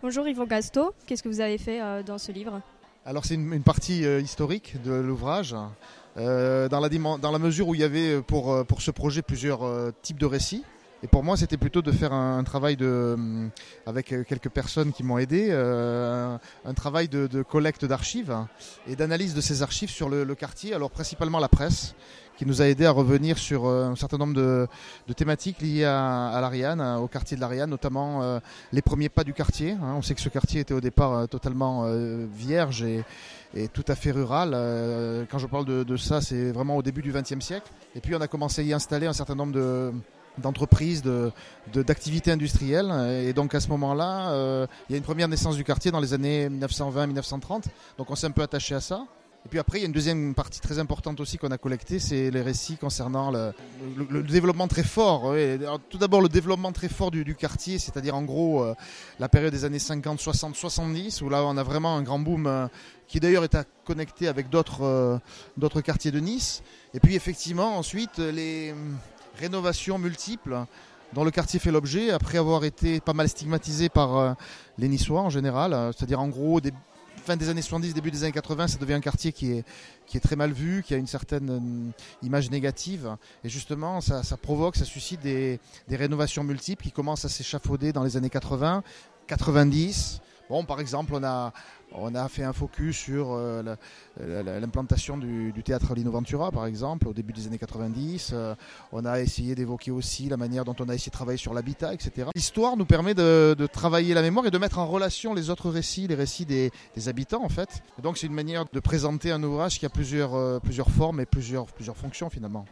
Bonjour Yvon Gasto, qu'est-ce que vous avez fait dans ce livre? Alors c'est une partie historique de l'ouvrage, dans la mesure où il y avait pour ce projet plusieurs types de récits. Et pour moi, c'était plutôt de faire un travail avec quelques personnes qui m'ont aidé, un travail de collecte d'archives et d'analyse de ces archives sur le quartier, alors principalement la presse, qui nous a aidé à revenir sur un certain nombre de thématiques liées à l'Ariane, au quartier de l'Ariane, notamment les premiers pas du quartier. On sait que ce quartier était au départ totalement vierge et tout à fait rural. Quand je parle de ça, c'est vraiment au début du XXe siècle. Et puis on a commencé à y installer un certain nombre d'entreprises, d'activités industrielles. Et donc à ce moment-là, il y a une première naissance du quartier dans les années 1920-1930. Donc on s'est un peu attaché à ça. Et puis après, il y a une deuxième partie très importante aussi qu'on a collectée, c'est les récits concernant le développement très fort. Alors, tout d'abord, le développement très fort du quartier, c'est-à-dire en gros la période des années 50, 60, 70, où là on a vraiment un grand boom qui d'ailleurs est à connecter avec d'autres quartiers de Nice. Et puis effectivement, ensuite, les rénovations multiples dont le quartier fait l'objet, après avoir été pas mal stigmatisé par les Niçois en général, c'est-à-dire en gros fin des années 70, début des années 80, ça devient un quartier qui est très mal vu, qui a une certaine image négative. Et justement, ça provoque, ça suscite des rénovations multiples qui commencent à s'échafauder dans les années 80, 90. Bon, par exemple, on a fait un focus sur l'implantation du théâtre Lino Ventura, par exemple, au début des années 90. On a essayé d'évoquer aussi la manière dont on a essayé de travailler sur l'habitat, etc. L'histoire nous permet de travailler la mémoire et de mettre en relation les autres récits, les récits des habitants, en fait. Et donc, c'est une manière de présenter un ouvrage qui a plusieurs formes et plusieurs fonctions, finalement.